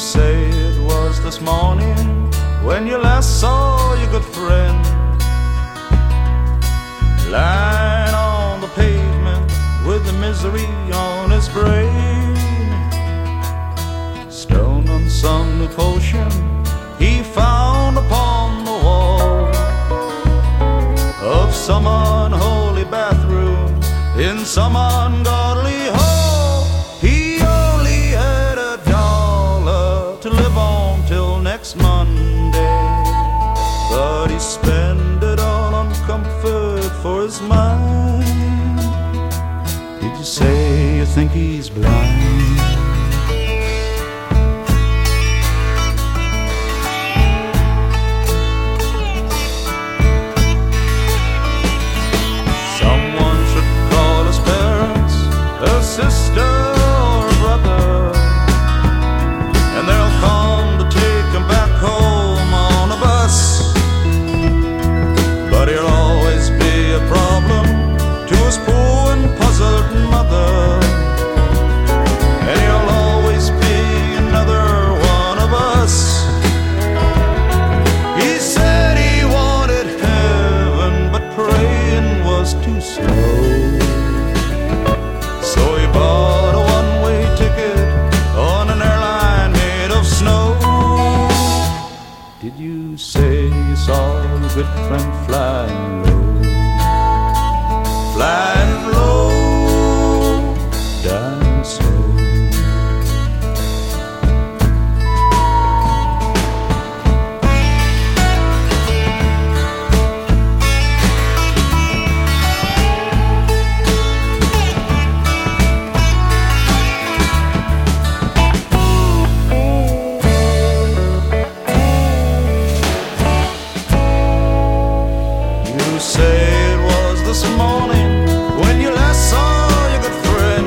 say it was this morning when you last saw your good friend lying on the pavement with the misery on his brain. Stoned on some new potion he found upon the wall of some unholy bathroom in some ungodly hall. He only had $1 to live on till next Monday, but he spent it all on comfort for his mind. Did you say you think he's blind? Someone should call his parents, a sister or a brother, and they'll come to take him back home on a bus. But he'll always be a problem to his poor and puzzled mother, and he'll always be another one of us. He said he wanted heaven, but praying was too slow, so he bought a one-way ticket on an airline made of snow. Did you say you saw your good friend flying low, flying low, dying slow? You say it was this morning when you last saw your good friend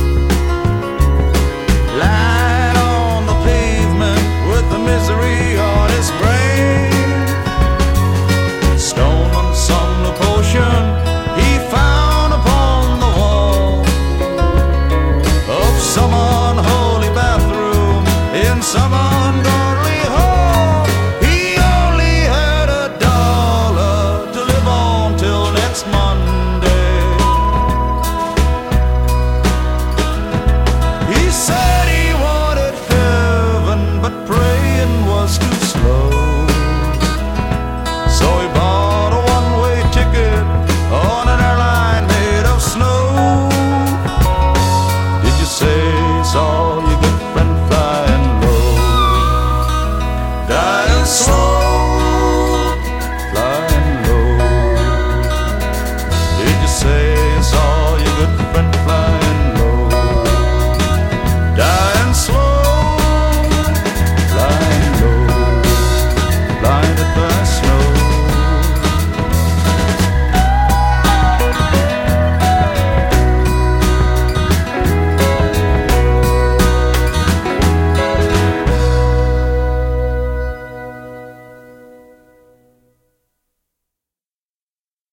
lying on the pavement with the misery on his brain. Stoned on some new potion he found upon the wall of some unholy